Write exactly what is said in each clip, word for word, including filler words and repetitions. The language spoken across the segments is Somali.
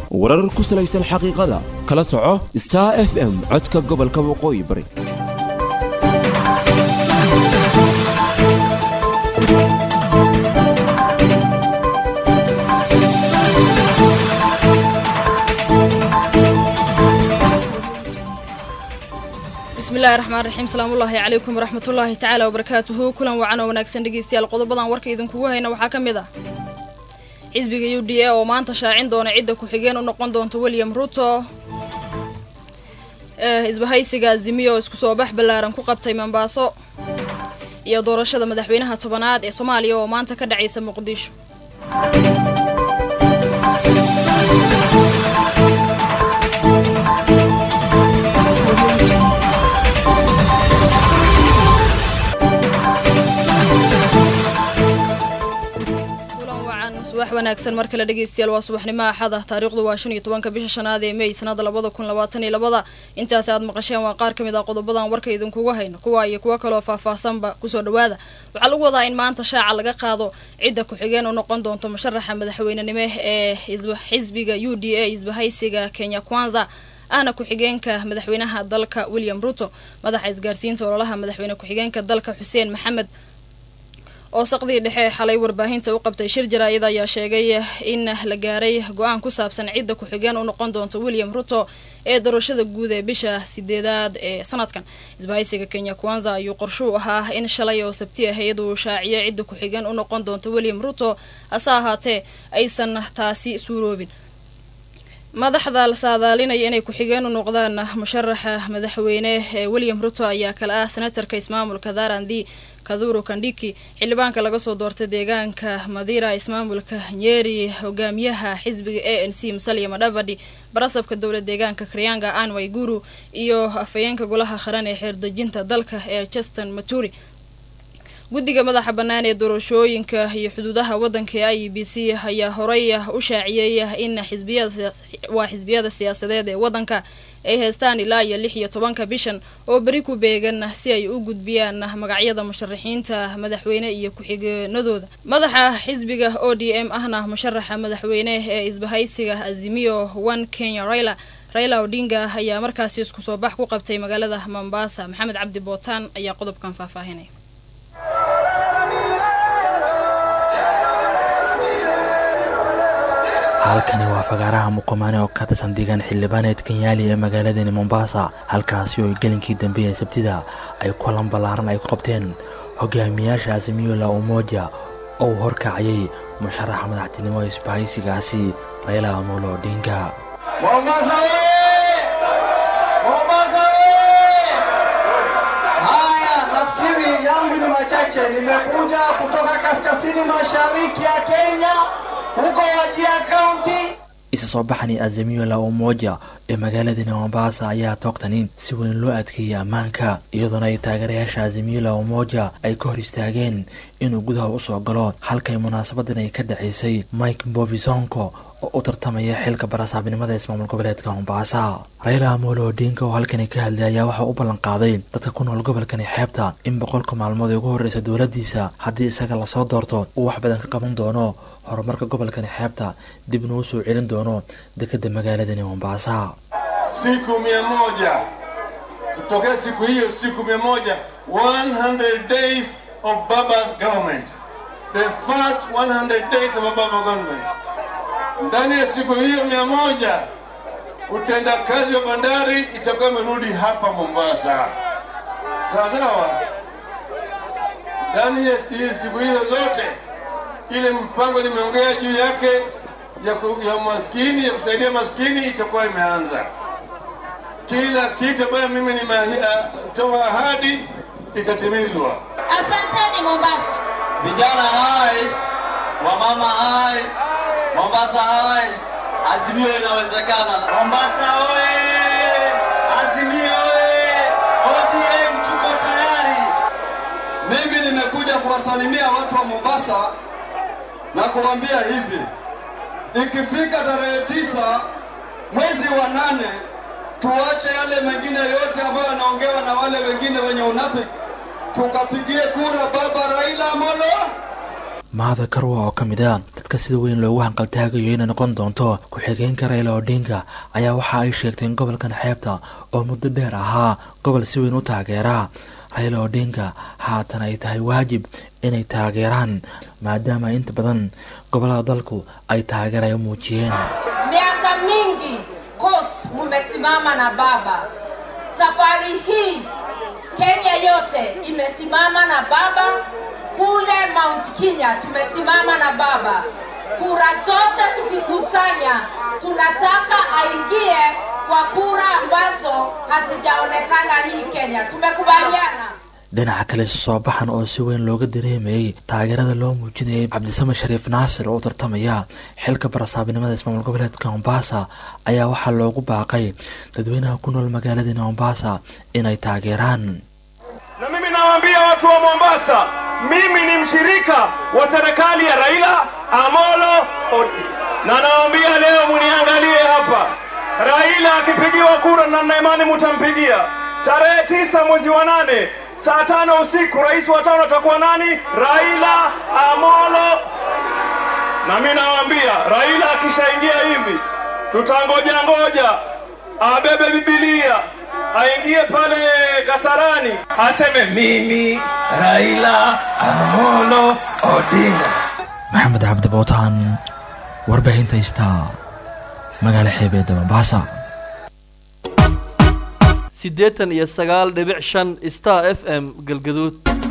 warar ku salaysan xaqiiqada kala soco Star F M codka gobolka waqooyi bari بسم الله الرحمن الرحيم سلام الله عليكم ورحمة الله تعالى وبركاته كلن وعنا وناكسن دغيستيال qodobbadan warka idin kugu hayna waxa kamid ah xisbiga U D A oo maanta shaacin doona cid ku xigeen u noqon doonto William Ruto ee isbahaysiga Azimio isku soo bax balaaran ku qabtay Mombasa iyo doorashada madaxweynaha tobanaad ee Soomaaliya oo maanta ka dhacaysa Muqdisho wax wanaagsan marka la dhageystiyaal waa subaxnimo axada taariikhdu waa shan iyo tobanka bisha shanaad ee May sanada laba kun labaatan iyo laba intaas aad maqasheen waa qaar kamid ah qodobadan warka idin kugu hayno kuwa iyo kuwa kale oo faahfaahsanba ku soo dhawaada waxa lagu wadaa in maanta shaaca laga qaado cid ku xigeen oo noqon doonto musharaxa madaxweynenimo ee xisbiga U D A isbahaysiga Kenya Kwanza ana ku xigeenka madaxweynaha dalka William Ruto madaxa isgaarsiinta ololaha madaxweyne ku xigeenka dalka Xuseen Maxamed oo saqdii dhexe xalay warbaahinta u qabtay shir jaraa'id ayaa sheegay in la gaaray go'aan ku saabsan cid ku xigeen u noqon doonto William Ruto ee doorashada guud ee bisha sideedaad ee sanadkan isbahaysiga Kenya Kwanza ayuu qorshu ahaa in shalay oo sabti ahayd uu shaaciyo cid ku xigeen u noqon doonto William Ruto asaahate aysan taasi suuroobin madaxda la saadaalinaya inay ku xigeen u noqdaan musharaxa madaxweyne ee William Ruto ayaa kala ah senatorka ismaamulka Darandi Kaduro Kandiki xildhibaanka laga soo doortay deegaanka Madira ismaamulka Nyeri hogaamiyaha xisbiga A N C Musalia Mudavadi barasabka dawladda deegaanka Krianga Anne Waiguru iyo afayeenka golaha qaran ee xeerdejinta dalka ee Justin Muturi guddiga madaxa bannaan ee doorashooyinka iyo xuduudaha waddanka I E B C ayaa horay u shaaciyay in xisbiyada waa xisbiyada siyaasadeed ee waddanka ay haystaan ilaa iyo lix iyo tobanka bishan oo bari ku beegan si ay u gudbiyaan magacyada musharaxiinta madaxweyne iyo ku-xigeenadooda madaxa xisbiga O D M ahna musharaxa madaxweyne ee isbahaysiga Azimio One Kenya Raila Raila Odinga ayaa markaasi isku soo bax ku qabtay magaalada Mombasa Maxamed Cabdi Bootaan ayaa qodobkan faahfaahinay halkani waa fagaaraha Mukomane oo ka tirsan deegaan xildhibaaneed Kenyali ee magaalada Mombasa halkaasi oo gelinkii dambe ee sabtida ay kulan balaaran ay ku qabteen hogaamiyaasha Azimio la Umoja oo horkacayay musharaxa madaxtinimo isbahaysigaasi Raila Amolo Odinga Mombasa Mombasa haya nafikiri yangu ni machache nimekuja kutoka kaskazini mashariki ya Kenya huko Wajir County isa soo baxani Azimio la Umoja ee magaalada Mombasa ayaa toogtanin si weyn loo adkeeyay ammaanka iyadoo ay taageerayaasha Azimio la Umoja ay ka hor istaageen inuu gudaha u soo galo halkay munaasabadan ay ka dhaceysay Mike Mbovi Sonko oo u tartamaya xilka barasaabnimada ismaamul goboleedka Mombasa Raila Amolo Odinga oo halkan ka hadlayay waxa uu ballan qaaday dadka ku nool gobolkan xeebta in boqolka maalmood ugu horreysay dawladdiisa haddii isaga la soo doorto uu wax badan ka qaban doono horumarka gobolkan xeebta dibna u soo celin doono dekedda magaalada Mombasa siku mia moja kutoka siku hiyo siku mia moja one hundred days of Baba's government the first one hundred days of Baba's government ndani ya siku hiyo mia moja utenda kazi wa bandari itakuwa imerudi hapa Mombasa sawa sawa ndani ya siku hiyo zote ile mpango nimeongea juu yake ya, ya maskini ya kusaidia maskini itakuwa imeanza kila kitu ambayo mimi nimetoa ahadi itatimizwa asanteni Mombasa vijana hai wamama hai Mombasa hai Azimio inawezekana Mombasa oye Azimio oye O D M tuko tayari mimi nimekuja kuwasalimia watu wa Mombasa na kuambia hivi ikifika tarehe tisa mwezi wa nane tuache yale mengine yote ambayo yanaongewa na wale wengine wenye unafiki tukapigie kura baba Raila Amolo maada karwa oo kamid ah dadka sida weyn loogu hanqaltaagayo inay noqon doonto ku-xigeenka Raila Odinga ayaa waxa ay sheegteen gobolkan xeebta oo muddo dheer ahaa gobol si weyn u taageera Raila Odinga haatan ay tahay waajib inay taageeraan maadaama inta badan gobolada dalku ay taageerayo muujiyeen. Miaka mingi kos mumesimama na baba. Safari hii Kenya yote imesimama na baba. Kule Mount Kenya tumesimama na baba. Kura zote tukikusanya tunataka aingie kwa kura ambazo hazijaonekana hii Kenya. Tumekubaliana. dhinaca kale soo baxan oo si weyn looga dareemayay taageerada loo muujinayay Cabdisame Shariif Naasir oo tartamaya xilka barasaabnimada ismaamul goboleedka Mombasa ayaa waxaa loogu baaqay dadweynaha ku nool magaalada Mombasa inay taageeraan. Na mimi nawaambia watu wa Mombasa, mimi ni mshirika wa serikali ya Raila Amolo Odinga. Na nawaambia leo muniangalie hapa. Raila akipigiwa kura na nina imani mtampigia. Tarehe tisa mwezi wa nane saa tano usiku rais wa tano atakuwa nani? Raila Amolo. Na mimi nawaambia Raila akishaingia hivi tutangoja ngoja abebe Biblia aingie pale Kasarani aseme mimi Raila Amolo Odinga. Maxamed Cabdi Bootaan, warbaahinta Star, magaala xeebeedda Mombasa. sideetan iyo sagaal dhibic shan Star F M Galgaduud.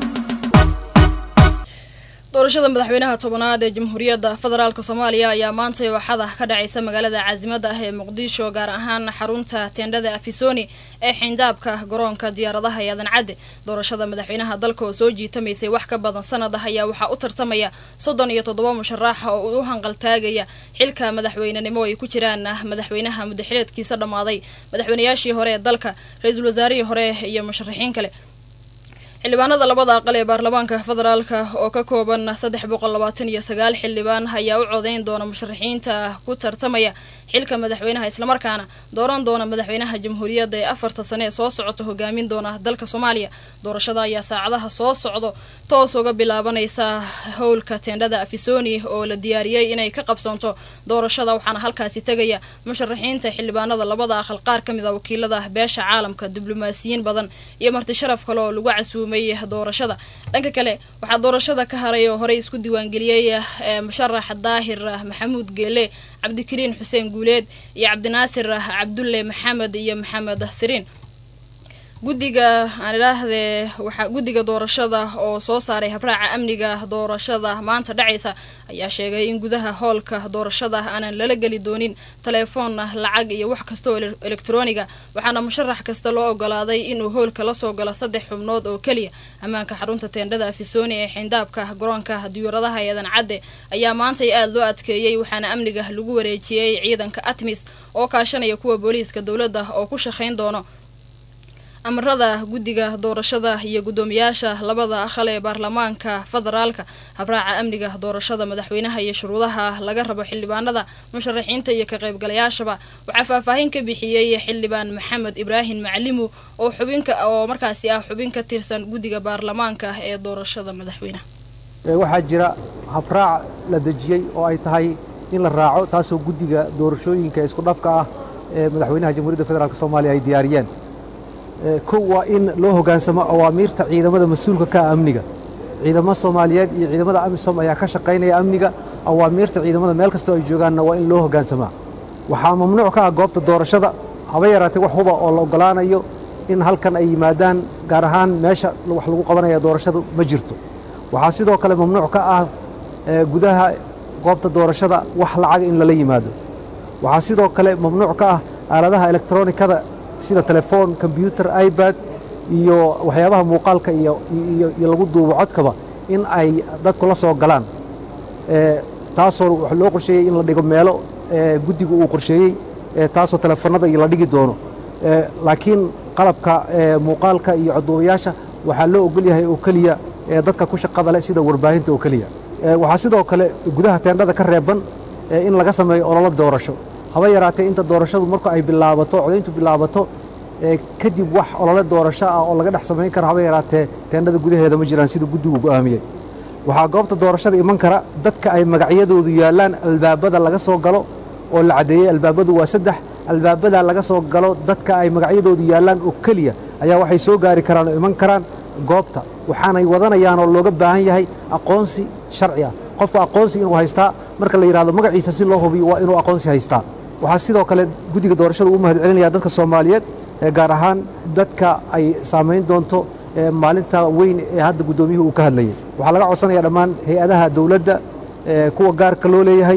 doorashada madaxweynaha tobanaad ee Jamhuuriyadda Federaalka Soomaaliya ayaa maanta waxada ka dhacaysa magaalada caasimadda ah ee Muqdisho gaar ahaan xarunta teendhada Afisoni ee xindaabka garoonka diyaaradaha ee Aadan Cadde. doorashada madaxweynaha dalka oo soo jiitamaysay wax ka badan sanad ah ayaa waxa u tartamaya soddon iyo toddoba musharax oo u hanqaltaagaya xilka madaxweynenimo ay ku jiraan madaxweynaha madaxweyneedkiisa dhamaaday, madaxweynayaashii hore ee dalka, ra'iisul wasaarihii hore iyo musharaxiin kale. xildhibaanada labada aqal ee baarlamaanka federaalka oo ka kooban saddex boqol labaatan iyo sagaal xildhibaan ayaa u codeyn doona musharaxiinta ku tartamaya xilka madaxweynaha isla markaana dooran doona madaxweynaha jamhuuriyadda ee afarta sano ee soo socota hogaamin doona dalka Soomaaliya. doorashada ayaa saacadaha soo socdo toos uga bilaabanaysa howlka teendhada Afisoni oo la diyaariyay inay ka qabsanto doorashada, waxaana halkaasi tagaya musharaxiinta xildhibaanada labada aqal, qaar kamid ah wakiilada beesha caalamka, diblomaasiyiin badan iyo marti sharaf kale oo lagu casuumay doorashada. dhanka kale waxaa doorashada ka haray oo hore isku diiwaan geliyay musharax Daahir Maxamuud Geele, Cabdikariin Xuseen Guuleed iyo Cabdinaasir Cabdulle Maxamed iyo Maxamed Siriin. guddiga aan ilaahdee waxa guddiga doorashada oo soo saaray habraaca amniga doorashada maanta dhacaysa ayaa sheegay in gudaha hoolka doorashada aanan lala geli doonin telefoon, lacag iyo wax kasta oo elektarooniga, waxaana musharax kasta loo ogolaaday inuu hoolka la soo galo saddex xubnood oo kaliya. ammaanka xarunta teendhada Afisoni ee xindaabka garoonka diyaaradaha ee Aadan Cadde ayaa maanta aad loo adkeeyay, waxaana amniga lagu wareejiyay ciidanka ATMIS oo kaashanaya kuwa booliiska dawladda oo ku shaqeyn doono amarada guddiga doorashada iyo gudoomiyaasha labada aqal ee baarlamaanka federaalka. habraaca amniga doorashada madaxweynaha iyo shuruudaha laga rabo xildhibaanada, musharaxiinta iyo ka qaybgalayaashaba waxaa faahfaahin ka bixiyay xildhibaan Maxamed Ibraahim Macalimu oo xubinka oo markaasi ah xubin ka tirsan guddiga baarlamaanka ee doorashada madaxweynaha. waxaa jira habraac la dejiyay oo ay tahay in la raaco, taasoo guddiga doorashooyinka isku dhafka ah ee madaxweynaha Jamhuuriyadda Federaalka Soomaaliya ay diyaariyeen. kow waa in loo hoggaansamo awaamiirta ciidamada mas-uulka ka amniga. ciidamada Soomaaliyeed iyo ciidamada AMISOM ayaa ka shaqaynaya amniga. awaamiirta ciidamada meel kasta oo ay joogaanna waa in loo hoggaansamaa. waxaa mamnuuc ka ah goobta doorashada haba yaraatee wax huba oo la ogolaanayo in halkan ay yimaadaan, gaar ahaan meesha wax lagu qabanaya doorashadu ma jirto. waxaa sidoo kale mamnuuc ka ah gudaha goobta doorashada wax lacag in lala yimaado. waxaa sidoo kale mamnuuc ka ah aaladaha elektaroonikada sida telefoon, computer, iPad iyo waxyaabaha muuqaalka iyo iyo lagu duubo codkaba in ay dadku la soo galaan. ee taasoo wax loo qorsheeyay in la dhigo meelo ee guddigu uu qorsheeyay, ee taasoo telefoonada iyo la dhigi doono. ee laakiin qalabka ee muuqaalka iyo codduubayaasha waxaa loo ogol yahay oo kaliya ee dadka ku shaqada leh sida warbaahinta oo kaliya. ee waxaa sidoo kale gudaha teendhada ka reeban ee in laga sameeyo ololo doorasho. haba yaraatee inta doorashadu marka ay bilaabato, codayntu bilaabato, ee kadib wax olole doorasho ah oo laga dhex samayn karo haba yaraatee teendhada gudaheeda ma jiraan sida guddigu go'aamiyey. waxaa goobta doorashada iman kara dadka ay magacyadoodu yaalaan albaabada laga soo galo oo la cadeeyay albaabadu waa saddex albaabada laga soo galo dadka ay magacyadoodu yaalaan oo kaliya ayaa waxay soo gaari karaan oo iman karaan goobta waxaanay wadanayaan oo looga baahan yahay aqoonsi sharci ah qofka aqoonsi inuu haystaa marka la yiraahdo magaciisa si loo hubiyo waa inuu aqoonsi haystaa waxaa sidoo kale guddiga doorashada uu mahadcelinaya dadka Soomaaliyeed gaar ahaan dadka ay saameyn doonto maalinta weyn ee hadda gudoomiyuhu uu ka hadlayay waxaa laga codsanayaa dhammaan hay'adaha dawladda kuwa gaarka loo leeyahay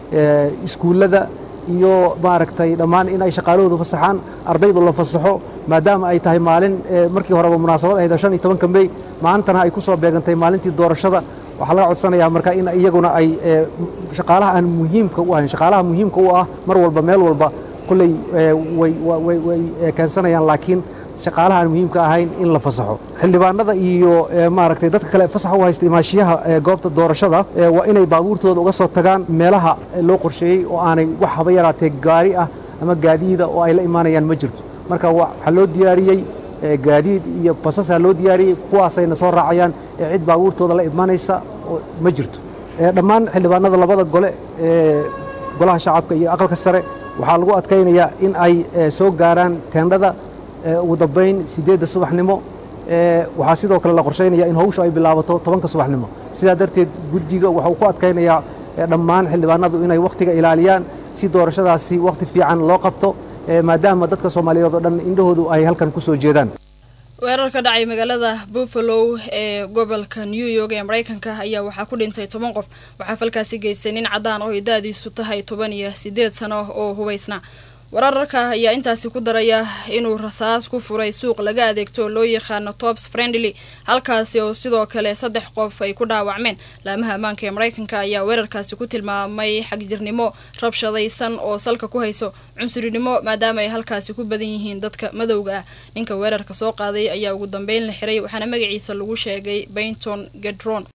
iskuulada iyo maaragtay dhammaan in ay shaqaalahoodu fasaxaan ardaydu la fasaxo maadaama ay tahay maalin markii horeba munaasabad ahayd shan iyo tobanka May maantana ay ku soo beegantay maalintii doorashada waxaa laga codsanayaa marka in iyaguna ay shaqaalaha aan muhiimka u ahayn shaqaalaha muhiimka u ah mar walba meel walba kulay way way way keensanayaan laakiin shaqaalaha aan muhiimka ahayn in la fasaxo xildhibaanada iyo maaragtay dadka kale fasax u haysta imaashiyaha goobta doorashada waa inay baabuurtooda uga soo tagaan meelaha loo qorsheeyay oo aanay wax haba yaraatee gaari ah ama gaadiida oo ay la imaanayaan ma jirto marka waxa loo diyaariyay gaadiid iyo basas loo diyaariyay kuwaasayna soo raacayaan ee cid baabuurtooda la imaanaysa ma jirto dhammaan xildhibaanada labada gole ee golaha shacabka iyo aqalka sare waxaa lagu adkaynayaa in ay soo gaaraan teendhada ugu dambeyn sideedda subaxnimo waxaa sidoo kale la qorsheynayaa in hawshu ay bilaabato tobanka subaxnimo sidaa darteed guddiga waxa uu ku adkaynayaa dhammaan xildhibaanadu inay wakhtiga ilaaliyaan si doorashadaasi wakhti fiican loo qabto maadaama dadka Soomaaliyeed oo dhan indhahoodu ay halkan ku soo jeedaan weerarka dhacay magaalada Buffalo ee gobolka New York ee Mareykanka ayaa waxaa ku dhintay toban qof waxaa falkaasi geystay nin cadaan oo idaadiisu tahay toban iyo siddeed sano oo hubaysna wararka ayaa intaasi ku daraya inuu rasaas ku furay suuq laga adeegto loo yaqaan Tops Friendly halkaasi oo sidoo kale saddex qof ay ku dhaawacmeen laamaha ammaanka ee Mareykanka ayaa weerarkaasi ku tilmaamay xagjirnimo rabshadaysan oo salka ku hayso cunsurinimo maadaama ay halkaasi ku badan yihiin dadka madowga ah ninka weerarka soo qaaday ayaa ugu dambeyn la xiray waxaana magaciisa lagu sheegay Benton Gedron